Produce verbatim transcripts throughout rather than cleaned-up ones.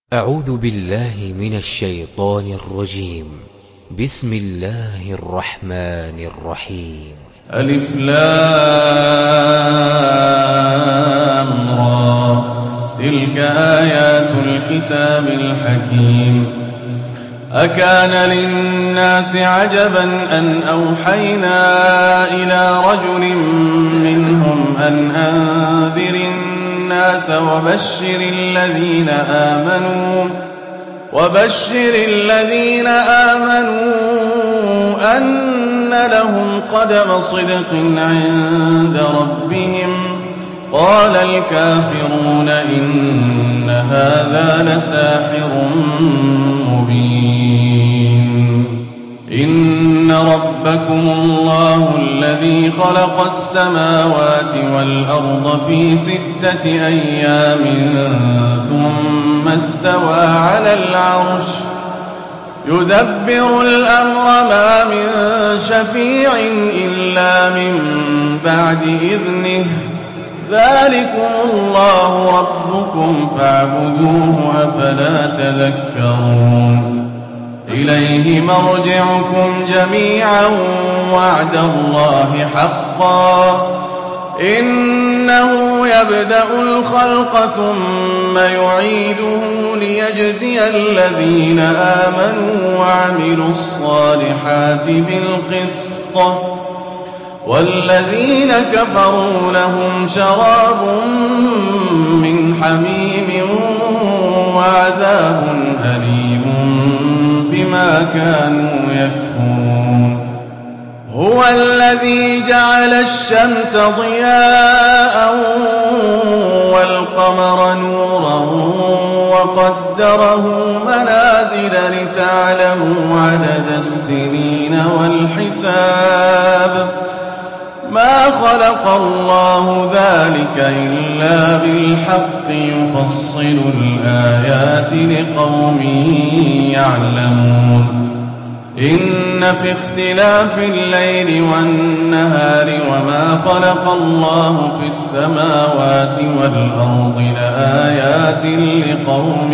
أعوذ بالله من الشيطان الرجيم. بسم الله الرحمن الرحيم. ألف لام را تلك آيات الكتاب الحكيم. أكان للناس عجبا أن أوحينا إلى رجل منهم أن أنذر الناس وبشر الذين آمنوا وبشر الذين آمنوا أن لهم قدم صدق عند ربهم. قال الكافرون إن هذا لساحر مبين. إن ربكم الله الذي خلق السماوات والأرض في ستة أيام ثم استوى على العرش يدبر الأمر ما من شفيع إلا من بعد إذنه. ذلكم الله ربكم فاعبدوه أفلا تذكرون. إليه مرجعكم جميعا وعد الله حقا إنه يبدأ الخلق ثم يعيده ليجزي الذين آمنوا وعملوا الصالحات بالقسط والذين كفروا لهم شراب من حميم وعذاب أليم بما كانوا يكفرون. هو الذي جعل الشمس ضياء والقمر نورا وقدره منازل لتعلموا عدد السنين والحساب. ما خلق الله ذلك إلا بالحق يفصل الآيات لقوم يعلمون. إن في اختلاف الليل والنهار وما خلق الله في السماوات والأرض لآيات لقوم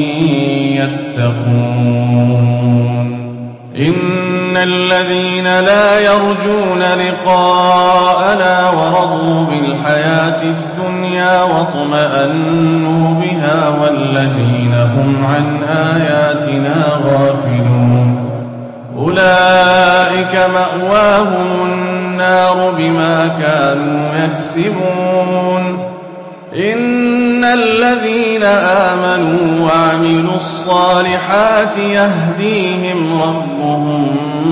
يتقون. إن الذين لا يرجون لقاءنا ورضوا بالحياة الدنيا واطمأنوا بها والذين هم عن آياتنا غافلون أولئك مأواهم النار بما كانوا يكسبون. إن الذين آمنوا وعملوا الصالحات يهديهم ربهم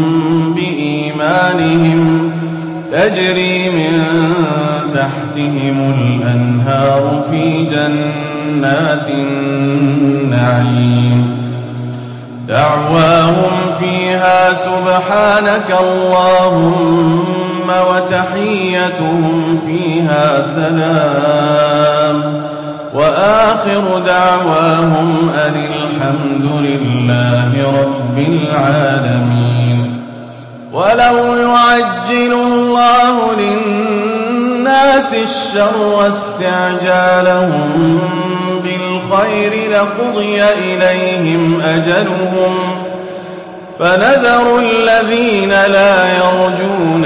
بإيمانهم تجري من تحتهم الأنهار في جنات النعيم. دعواهم فيها سبحانك اللهم وتحيتهم فيها سلام وآخر دعواهم أن الحمد لله رب العالمين. ولو يعجل الله للناس الشر استعجالهم بالخير لقضي إليهم أجلهم فنذر الذين لا يرجون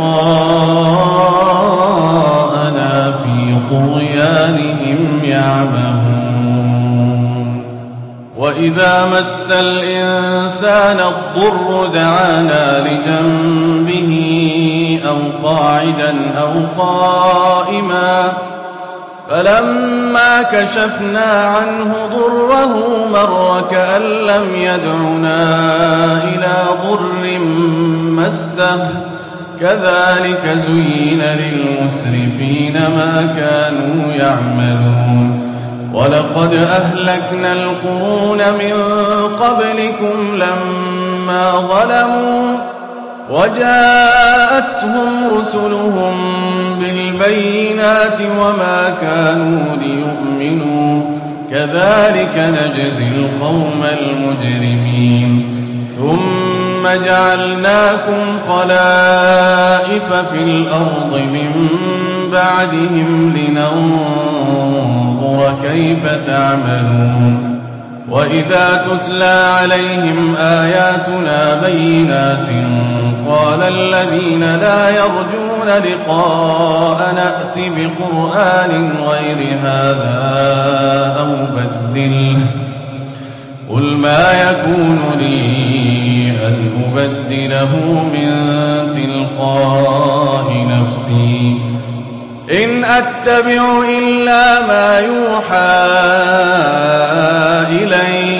لقاءنا في طغيانهم يعمهون. وإذا مس الإنسان الضر دعانا لجنبه أو قاعدا أو قائما فلما كشفنا عنه ضره مر كأن لم يدعنا إلى ضر مسه. كذلك زين للمسرفين ما كانوا يعملون. ولقد أهلكنا القرون من قبلكم لما ظلموا وجاءتهم رسلهم بالبينات وما كانوا ليؤمنوا. كذلك نجزي القوم المجرمين. ثم جعلناكم خلائف في الأرض من بعدهم لننظر كيف تعملون وإذا تتلى عليهم آياتنا بينات قال الذين لا يرجون لقاءنا ائت بقرآن غير هذا أو بدله قل ما يكون لي أن أبدله من تلقاء نفسي إن أتبع إلا ما يوحى إلي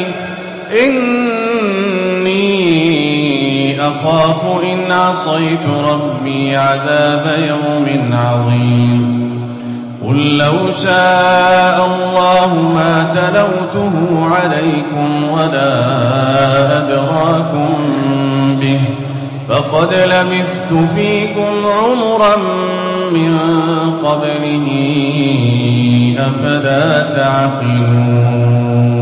إني أخاف إن عصيت ربي عذاب يوم عظيم قل لو شاء الله ما تلوته عليكم ولا أدراكم به فقد لبثت فيكم عمرا من قبله أفلا تعقلون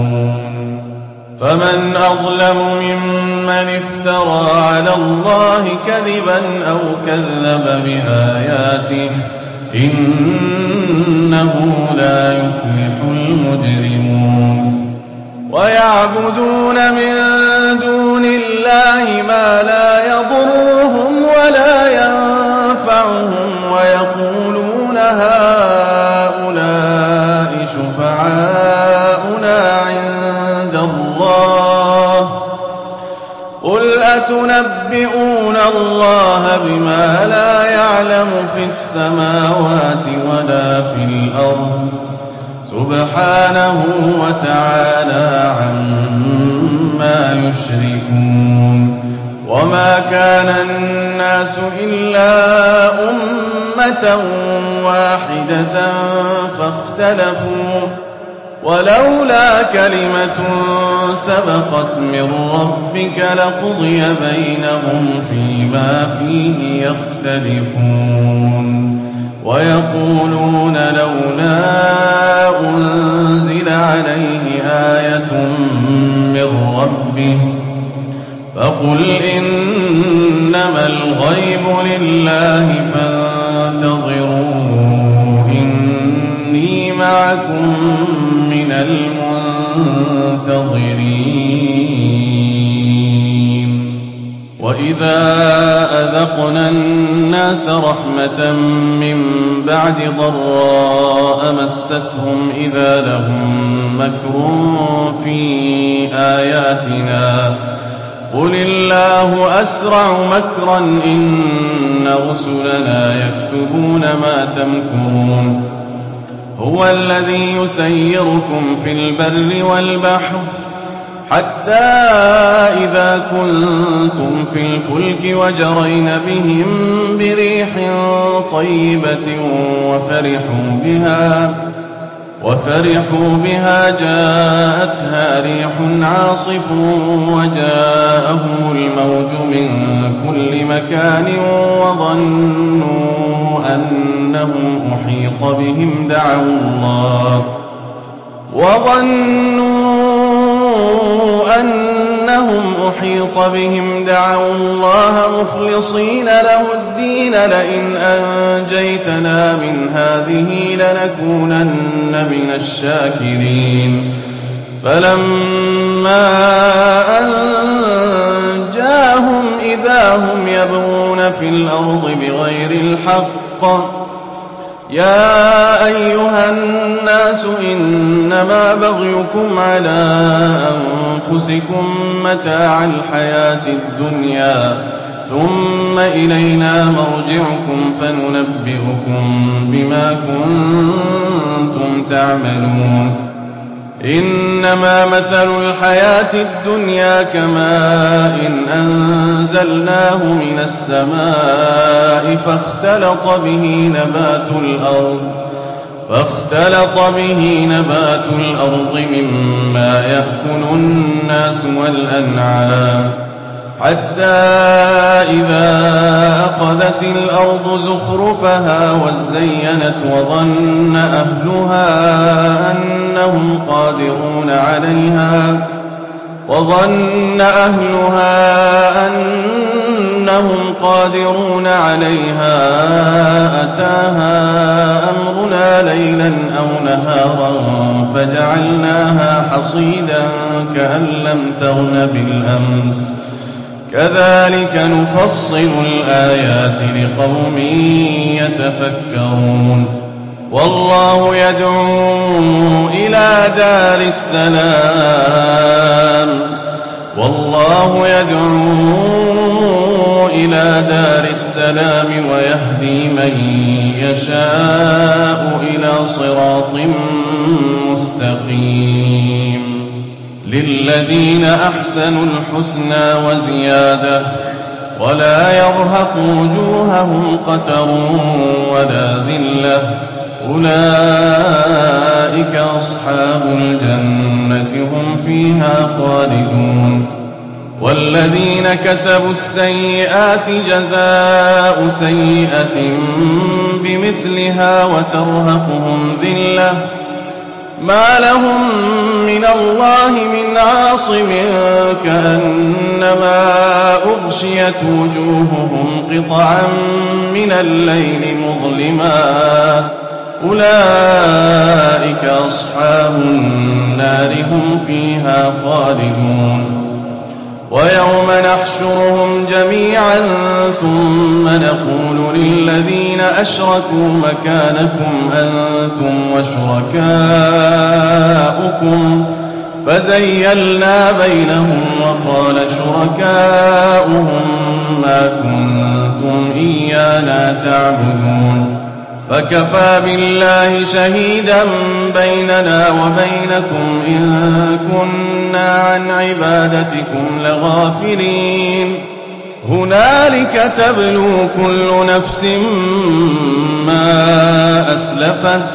فمن أظلم ممن افترى على الله كذبا أو كذب بآياته إنه لا يفلح المجرمون ويعبدون من دون الله ما لا يضرهم ولا ينفعهم ويقولون هؤلاء شفعاؤنا عند الله قل أتنبئون الله بما لا يعلم في السماوات ولا في الأرض سبحانه وتعالى عما يشركون وما كان الناس إلا أمة واحدة فاختلفوا ولولا كلمة سبقت من ربك لقضي بينهم فيما فيه يختلفون ويقولون لولا أنزل عليه آية من ربه فقل إنما الغيب لله فانتظروا إني معكم من المنتظرين وإذا أذقنا الناس رحمة من بعد ضراء مستهم إذا لهم مكر في آياتنا قل الله أسرع مكرا إن رسلنا يكتبون ما تمكرون هو الذي يسيركم في البر والبحر حتى إذا كنتم في الفلك وجرين بهم بريح طيبة وفرحوا بها وفرحوا بها جاءتها ريح عاصف وجاءهم الموج من كل مكان وظنوا أنهم أحيط بهم دعوا الله وظنوا أنهم أحيط بهم دعوا الله مخلصين له الدين لئن أنجيتنا من هذه لنكونن من الشاكرين فلما أنجاهم إذا هم يبغون في الأرض بغير الحق يا أيها الناس إنما بغيكم على أنفسكم متاع الحياة الدنيا ثم إلينا مرجعكم فننبئكم بما كنتم تعملون إنما مثل الحياة الدنيا كماء إن أنزلناه من السماء فاختلط به نبات الأرض فاختلط به نبات الأرض مما يأكل الناس والأنعام حتى إذا أخذت الأرض زخرفها وزينت وظن أهلها أنهم قادرون عليها وظن أهلها أنهم قادرون عليها أتاها أمرنا ليلا أو نهارا فجعلناها حصيدا حصيدا كأن لم تغن بالأمس كذلك نفصل الآيات لقوم يتفكرون والله يدعو إلى دار السلام والله يدعو إلى دار السلام ويهدي من يشاء إلى صراط مستقيم للذين أحسنوا الحسنى وزيادة ولا يرهق وجوههم قتر ولا ذلة أولئك أصحاب الجنة هم فيها خالدون والذين كسبوا السيئات جزاء سيئة بمثلها وترهقهم ذلة ما لهم من الله من عاصم كأنما أغشيت وجوههم قطعا من الليل مظلما أولئك أصحاب النار هم فيها خالدون ويوم نحشرهم جميعا ثم نقول للذين أشركوا مكانكم أنتم وشركاؤكم فزيلنا بينهم وقال شركاؤهم ما كنتم إيانا تعبدون فكفى بالله شهيدا بيننا وبينكم إن كنا عن عبادتكم لغافلين هنالك تبلو كل نفس ما أسلفت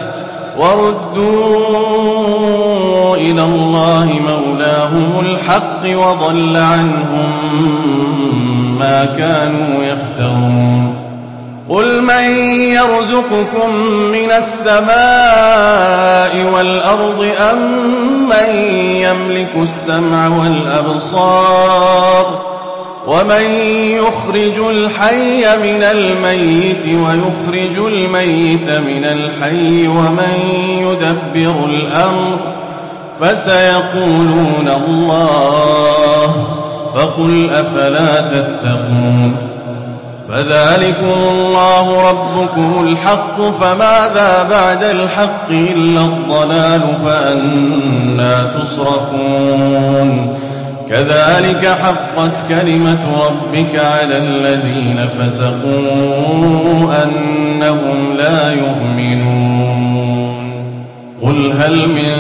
وردوا إلى الله مولاهم الحق وضل عنهم ما كانوا يفترون قل من يرزقكم من السماء والأرض أم من يملك السمع والأبصار ومن يخرج الحي من الميت ويخرج الميت من الحي ومن يدبر الأمر فسيقولون الله فقل أفلا تتقون فذلكم الله ربكم الحق فماذا بعد الحق إلا الضلال فأنى تصرفون كذلك حقت كلمة ربك على الذين فسقوا أنهم لا يؤمنون قل هل من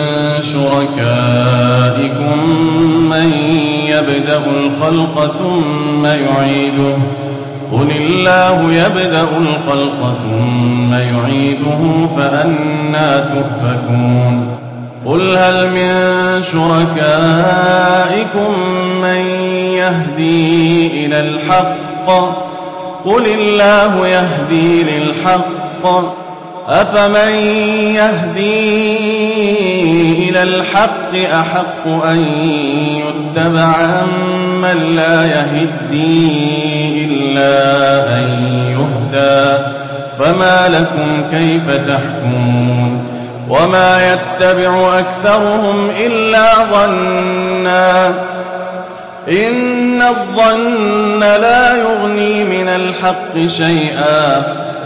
شركائكم من يبدأ الخلق ثم يعيده قل الله يبدأ الخلق ثم يعيده فأنى تؤفكون قل هل من شركائكم من يهدي إلى الحق قل الله يهدي للحق أفمن يهدي إلى الحق أحق أن يتبع أمن لا يهدي إلا أن يهدى فما لكم كيف تحكمون وما يتبع أكثرهم إلا ظنا إن الظن لا يغني من الحق شيئا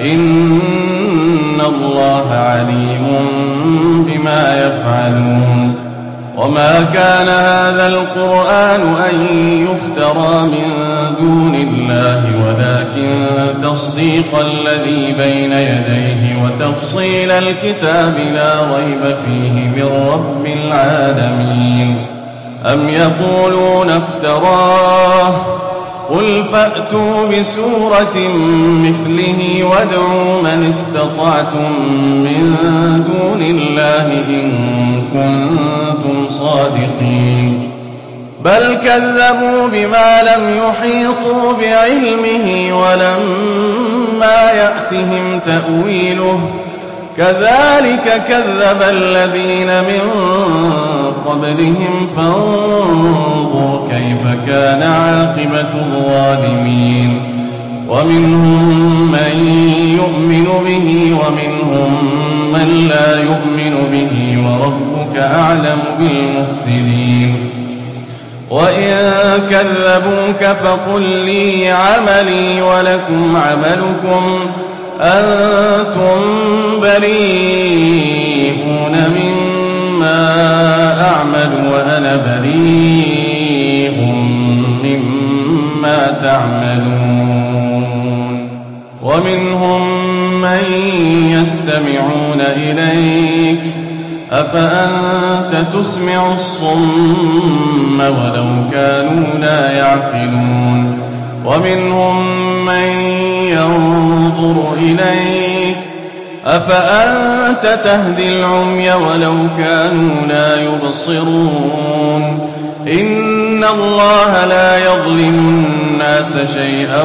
إن الله عليم بما يفعلون وما كان هذا القرآن أن يفترى من دون الله ولكن تصديق الذي بين يديه وتفصيل الكتاب لا ريب فيه من رب العالمين أم يقولون افتراه قل فأتوا بسورة مثله وادعوا من استطعتم من دون الله إن كنتم صادقين بل كذبوا بما لم يحيطوا بعلمه ولما يأتهم تأويله كذلك كذب الذين من قبلهم فانظر كيف كان عاقبة الظالمين ومنهم من يؤمن به ومنهم من لا يؤمن به وربك أعلم بالمفسدين وإن كذبوك فقل لي عملي ولكم عملكم أنتم بريئون مما أعمل وأنا بريء مما تعملون ومنهم من يستمعون إليك أفأنت تسمع الصم ولو كانوا لا يعقلون ومنهم من ينظر إليك أفأنت تهدي العمي ولو كانوا لا يبصرون إن الله لا يظلم الناس شيئا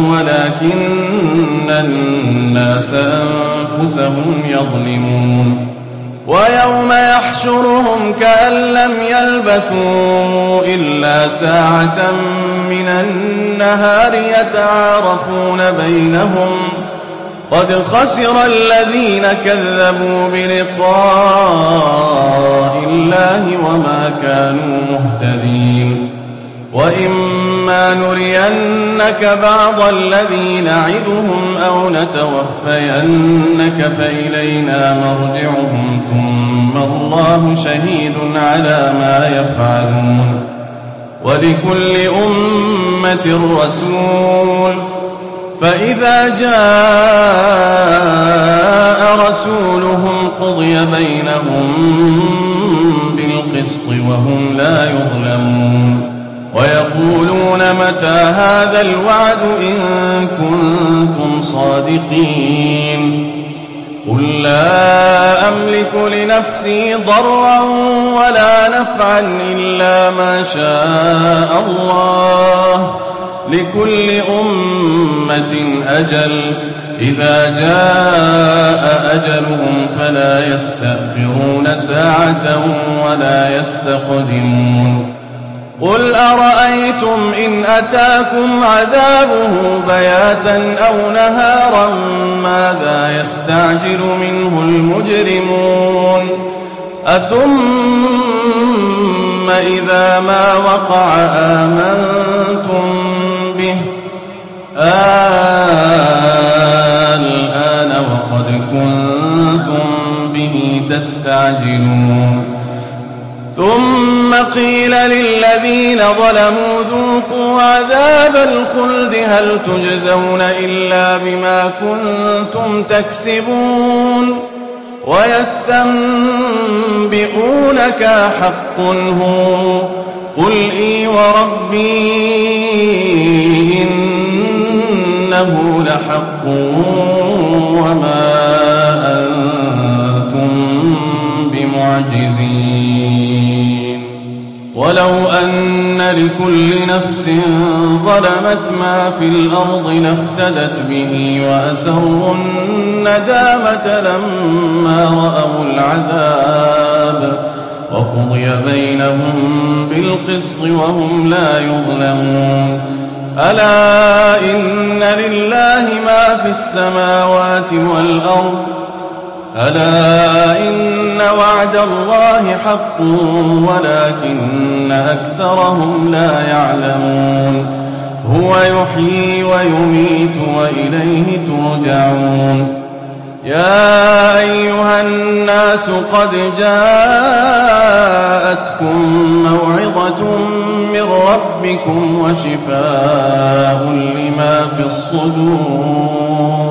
ولكن الناس أنفسهم يظلمون ويوم يحشرهم كأن لم يلبثوا إلا ساعة من النهار يتعارفون بينهم قد خسر الذين كذبوا بلقاء الله وما كانوا مهتدين وإما نرينك بعض الذي نعدهم أو نتوفينك فإلينا مرجعهم ثم الله شهيد على ما يفعلون ولكل أمة رسول فإذا جاء رسولهم قضي بينهم بالقسط وهم لا يظلمون ويقولون متى هذا الوعد إن كنتم صادقين قل لا أملك لنفسي ضرا ولا نفعا إلا ما شاء الله لكل أمة أجل إذا جاء أجلهم فلا يستأخرون ساعة ولا يستقدمون قل أرأيتم إن أتاكم عذابه بياتا أو نهارا ماذا يستعجل منه المجرمون أثم إذا ما وقع آمنتم به الآن وقد كنتم به تستعجلون ثم قيل للذين ظلموا ذوقوا عذاب الخلد هل تجزون إلا بما كنتم تكسبون ويستنبئونك حق هو قل إي وربي إنه لحق وما أنتم بمعجزين ولو أن لكل نفس ظلمت ما في الأرض لافتدت به وأسروا الندامة لما رأوا العذاب وقضي بينهم بالقسط وهم لا يظلمون ألا إن لله ما في السماوات والأرض ألا إن وعد الله حق ولكن أكثرهم لا يعلمون هو يحيي ويميت وإليه ترجعون يا أيها الناس قد جاءتكم موعظة من ربكم وشفاء لما في الصدور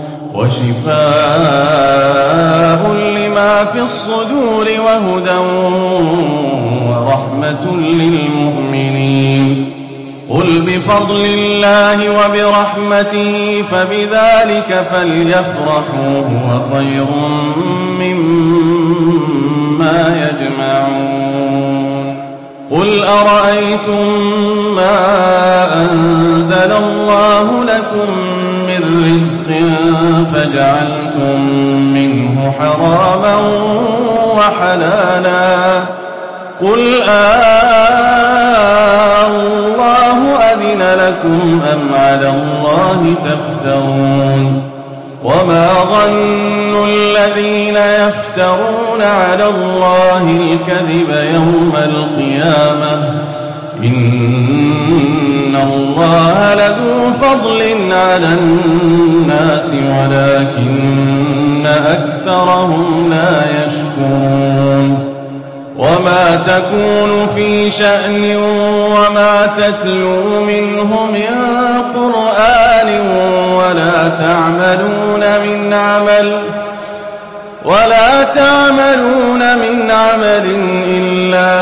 وشفاء لما في الصدور وهدى ورحمة للمؤمنين قل بفضل الله وبرحمته فبذلك فليفرحوا هو خير مما يجمعون قل أرأيتم ما أنزل الله لكم من رزق فجعلتم منه حراما وحلالا قل الله أذن لكم أم على الله تفترون وما ظن الذين يفترون على الله الكذب يوم القيامة إن الله لذو فضل على الناس ولكن أكثرهم لا يشكرون وما تكون في شأن وما تتلو منه من قرآن ولا تعملون من عمل ولا تعملون من عمل إلا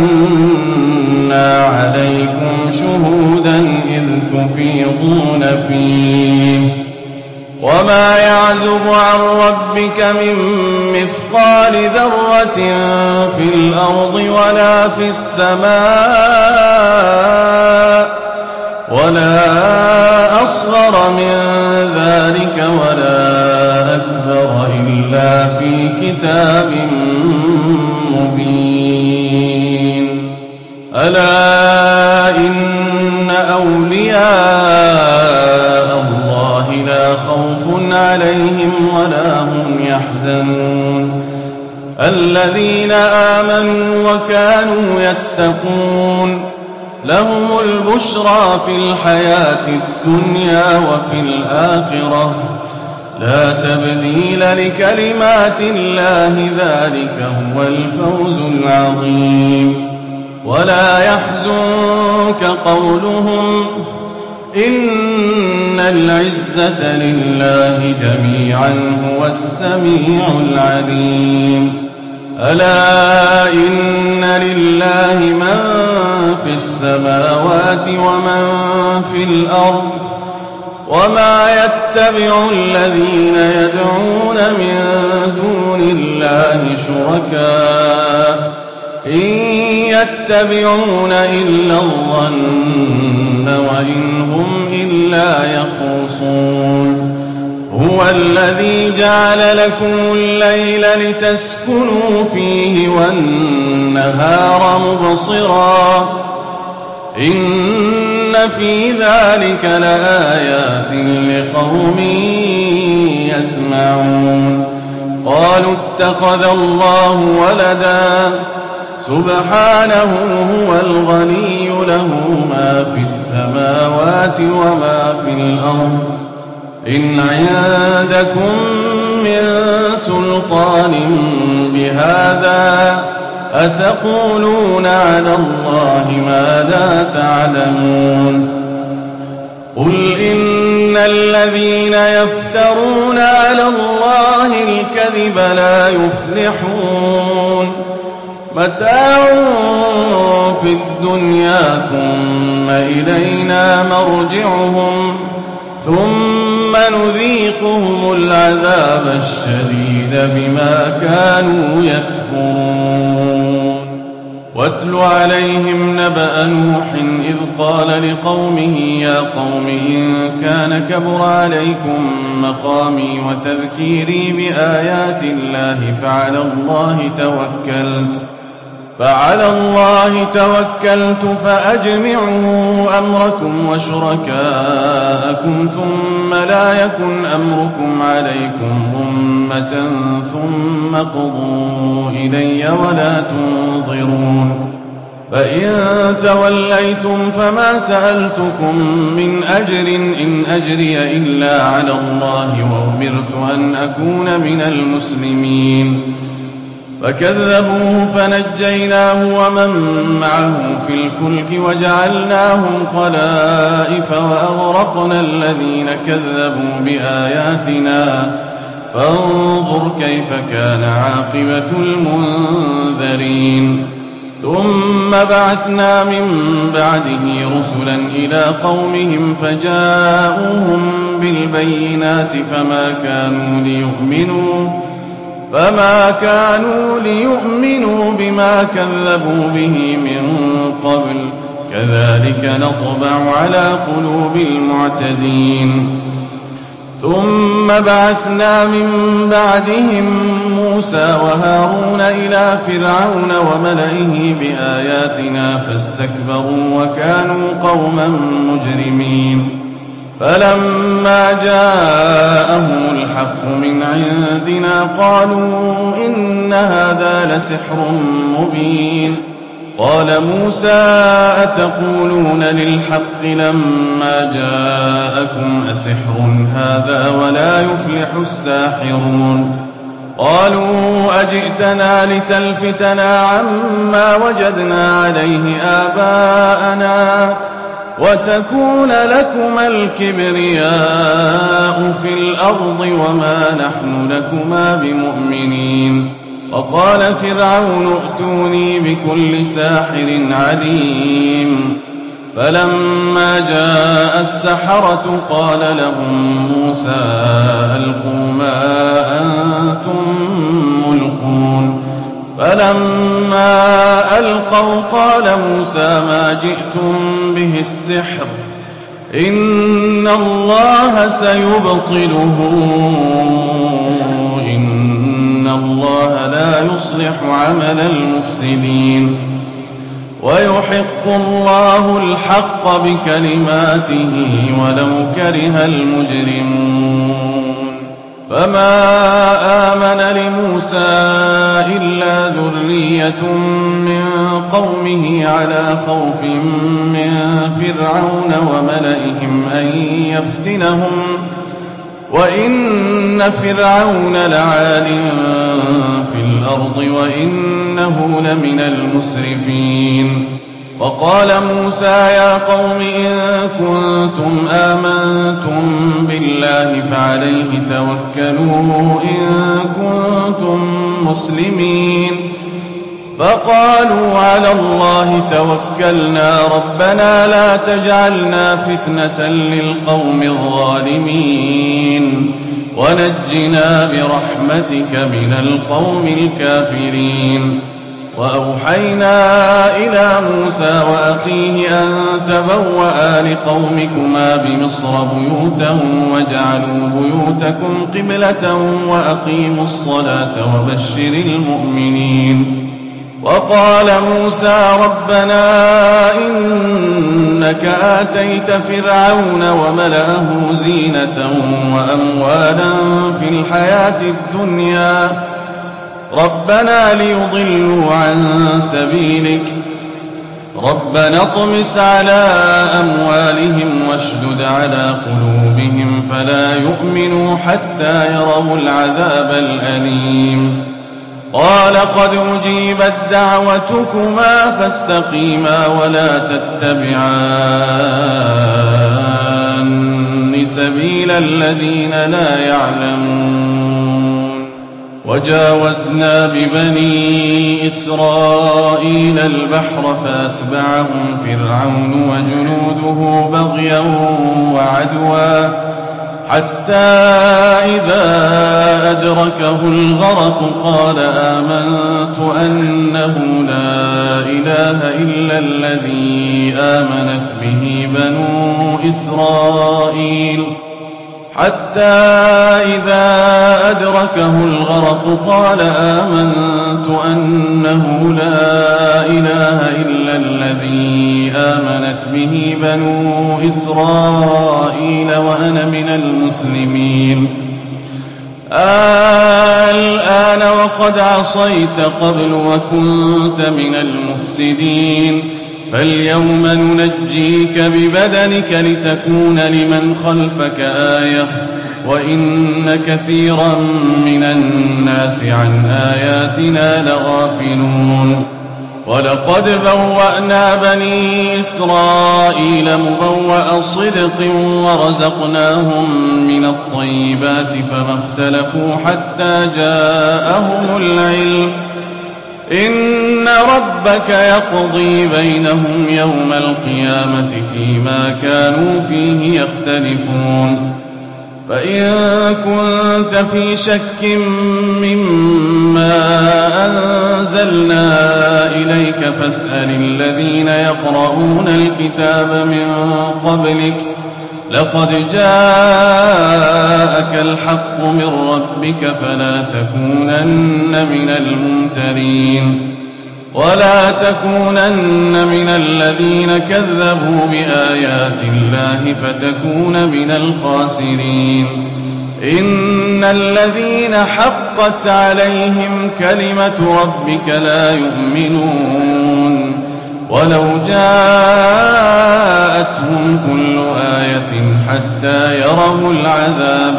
كنا عليكم شهودا إذ تفيضون فيه وما يعزب عن ربك من مثقال ذرة في الأرض ولا في السماء ولا أصغر من ذلك ولا أكبر إلا في كتاب مبين ألا إن أولياء الله لا خوف عليهم ولا هم يحزنون الذين آمنوا وكانوا يتقون لهم البشرى في الحياة الدنيا وفي الآخرة لا تبديل لكلمات الله ذلك هو الفوز العظيم ولا يحزنك قولهم إن العزة لله جميعا هو السميع العليم ألا إن لله من في السماوات ومن في الأرض وما يتبع الذين يدعون من دون الله شركاء إن يتبعون إلا الظن وإن هم إلا يخرصون هو الذي جعل لكم الليل لتسكنوا فيه والنهار مبصرا إن في ذلك لآيات لقوم يسمعون قالوا اتخذ الله ولدا سبحانه هو الغني له ما في السماوات وما في الأرض إن عندكم من سلطان بهذا أتقولون على الله ما لا تعلمون قل إن الذين يفترون على الله الكذب لا يفلحون متاع في الدنيا ثم إلينا مرجعهم ثم نذيقهم العذاب الشديد بما كانوا يكفرون واتل عليهم نبأ نوح إذ قال لقومه يا قوم إن كان كبر عليكم مقامي وتذكيري بآيات الله فعلى الله توكلت فعلى الله توكلت فأجمعوا أمركم وشركاءكم ثم لا يكن أمركم عليكم غمة ثم قضوا إلي ولا تنظرون فإن توليتم فما سألتكم من أجر إن أجري إلا على الله وأمرت أن أكون من المسلمين فكذبوه فنجيناه ومن معه في الفلك وجعلناهم خلائف وأغرقنا الذين كذبوا بآياتنا فانظر كيف كان عاقبة المنذرين ثم بعثنا من بعده رسلا إلى قومهم فجاءوهم بالبينات فما كانوا ليؤمنوا فما كانوا ليؤمنوا بما كذبوا به من قبل كذلك نطبع على قلوب المعتدين ثم بعثنا من بعدهم موسى وهارون إلى فرعون وملئه بآياتنا فاستكبروا وكانوا قوما مجرمين فلما جاءهم الحق من عندنا قالوا إن هذا لسحر مبين. قال موسى أتقولون للحق لما جاءكم أسحر هذا ولا يفلح الساحرون. قالوا أجئتنا لتلفتنا عما وجدنا عليه آباءنا وتكون لكما الكبرياء في الأرض وما نحن لكما بمؤمنين. وقال فرعون ائتوني بكل ساحر عليم. فلما جاء السحرة قال لهم موسى ألقوا ما أنتم ملقون. فلما ألقوا قال موسى ما جئتم به السحر إن الله سيبطله إن الله لا يصلح عمل المفسدين ويحق الله الحق بكلماته ولو كره المجرمون. فما آمن لموسى إلا ذرية من قومه على خوف من فرعون وملئهم أن يفتنهم وإن فرعون لعال في الأرض وإنه لمن المسرفين. وقال موسى يا قوم إن كنتم آمنتم بالله فعليه توكلوا إن كنتم مسلمين. فقالوا على الله توكلنا ربنا لا تجعلنا فتنة للقوم الظالمين ونجنا برحمتك من القوم الكافرين. وأوحينا إلى موسى وأخيه أن تبوأ لقومكما بمصر بيوتا واجعلوا بيوتكم قبلة وأقيموا الصلاة وبشر المؤمنين. وقال موسى ربنا إنك آتيت فرعون وملأه زينة وأموالا في الحياة الدنيا ربنا ليضلوا عن سبيلك ربنا اطمس على أموالهم واشدد على قلوبهم فلا يؤمنوا حتى يروا العذاب الأليم. قال قد أجيبت دعوتكما فاستقيما ولا تتبعان سبيل الذين لا يعلمون. وجاوزنا ببني إسرائيل البحر فأتبعهم فرعون وجنوده بغيا وعدوا حتى إذا أدركه الغرق قال آمنت أنه لا إله إلا الذي آمنت به بنو إسرائيل حتى إذا أدركه الغرق قال آمنت أنه لا إله إلا الذي آمنت به بنو إسرائيل وأنا من المسلمين. الآن وقد عصيت قبل وكنت من المفسدين فاليوم ننجيك ببدنك لتكون لمن خلفك آية وإن كثيرا من الناس عن آياتنا لغافلون. ولقد بوأنا بني إسرائيل مبوأ صدق ورزقناهم من الطيبات فما اختلفوا حتى جاءهم العلم إن ربك يقضي بينهم يوم القيامة فيما كانوا فيه يختلفون. فإن كنت في شك مما أنزلنا إليك فاسأل الذين يقرؤون الكتاب من قبلك لقد جاءك الحق من ربك فلا تكونن من الممترين. ولا تكونن من الذين كذبوا بآيات الله فتكون من الخاسرين إن الذين حقت عليهم كلمة ربك لا يؤمنون ولو جاءتهم كل آية حتى يروا العذاب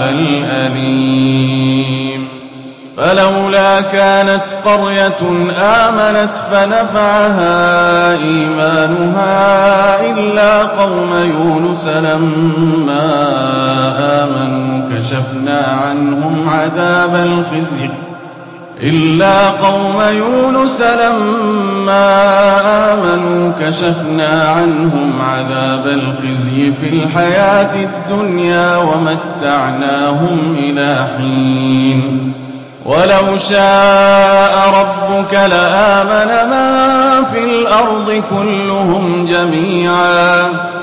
الأليم فلولا كانت قرية آمنت فنفعها إيمانها إلا قوم يونس لما آمنوا كشفنا عنهم عذاب الخزي إلا قوم يونس لما آمنوا كشفنا عنهم عذاب الخزي في الحياة الدنيا ومتعناهم إلى حين ولو شاء ربك لآمن من في الأرض كلهم جميعا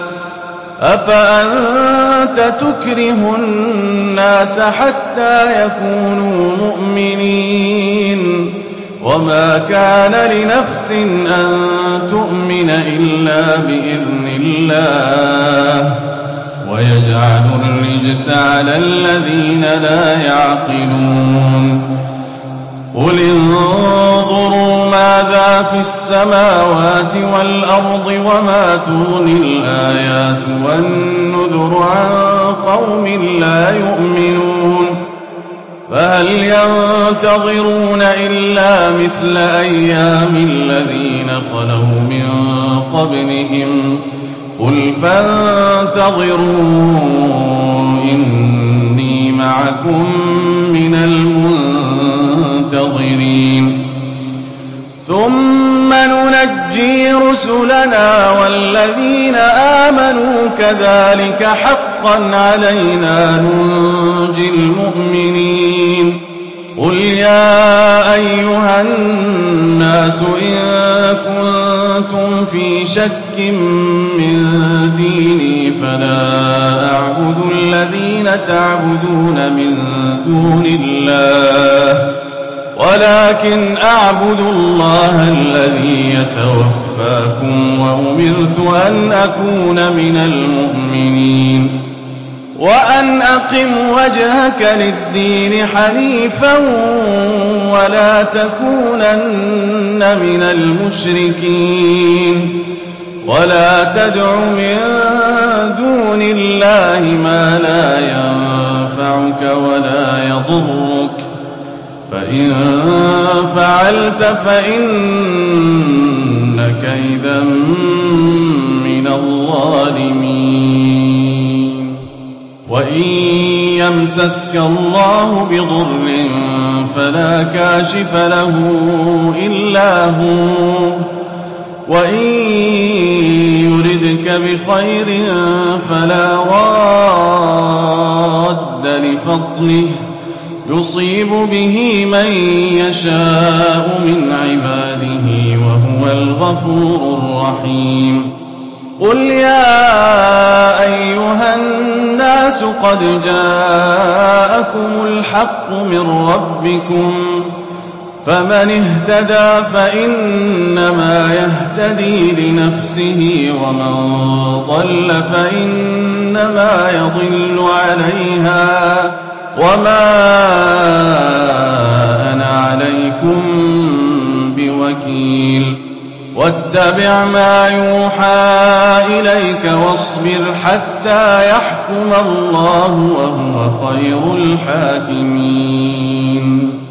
أفأنت تكره الناس حتى يكونوا مؤمنين وما كان لنفس أن تؤمن إلا بإذن الله ويجعل الرجس على الذين لا يعقلون قل انظروا ماذا في السماوات والأرض وما تغني الآيات والنذر عن قوم لا يؤمنون فهل ينتظرون إلا مثل أيام الذين خلوا من قبلهم قل فانتظروا إني معكم من المنتظرين ثم ننجي رسلنا والذين آمنوا كذلك حقا علينا ننجي المؤمنين قل يا أيها الناس إن كنتم في شك من ديني فلا أعبد الذين تعبدون من دون الله ولكن أعبد الله الذي يتوفاكم وأمرت أن أكون من المؤمنين وأن أقم وجهك للدين حنيفا ولا تكونن من المشركين ولا تدع من دون الله ما لا ينفعك ولا يضرك فإن فعلت فإنك إذا من الظالمين وإن يمسسك الله بضر فلا كاشف له إلا هو وإن يردك بخير فلا راد لفضله يصيب به من يشاء من عباده وهو الغفور الرحيم قل يا أيها الناس قد جاءكم الحق من ربكم فمن اهتدى فإنما يهتدي لنفسه ومن ضل فإنما يضل عليها وما أنا عليكم بوكيل واتبع ما يوحى إليك واصبر حتى يحكم الله وهو خير الحاكمين